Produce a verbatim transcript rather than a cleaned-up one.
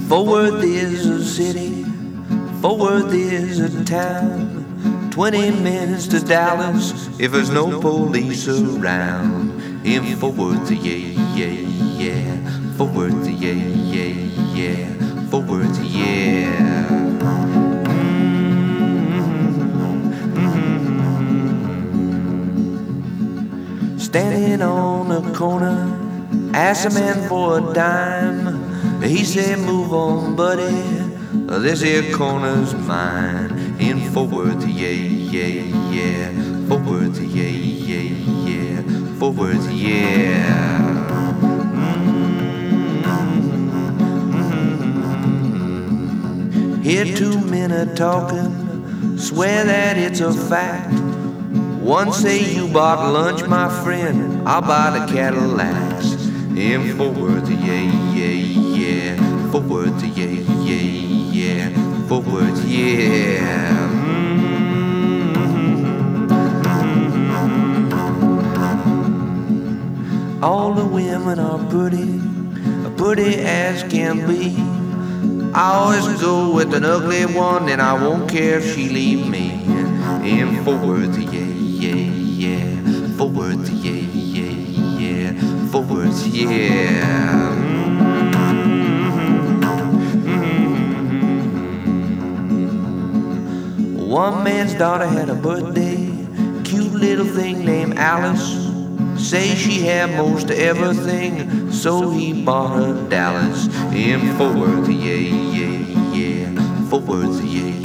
Fort Worth is a city, Fort Worth is a town. Twenty minutes to Dallas if there's no police around. In Fort Worth, yeah, yeah, yeah. Fort Worth, yeah, yeah, yeah. Fort Worth, yeah. Standing on the corner, asked a man for a dime. He said, move on, buddy, this here corner's mine. In Fort Worth, yeah, yeah, yeah. Fort Worth, yeah, yeah, yeah. Fort Worth, yeah. Mm-hmm. Hear two men a talking, swear that it's a fact. One say you bought lunch, my friend, I'll buy the Cadillacs. In Fort Worth, yeah, yeah, yeah. Fort Worth, yeah, yeah, yeah. Fort Worth, yeah. Mm-hmm. All the women are pretty, pretty as can be. I always go with an ugly one, and I won't care if she leave me. In Fort Worth, yeah, yeah, yeah. Fort Worth, yeah, yeah, yeah. Fort Worth, yeah. Mm-hmm. One man's daughter had a birthday, cute little thing named Alice. Say she had most everything, so he bought her Dallas. In Fort Worth, yeah, yeah, yeah. Fort Worth, yeah.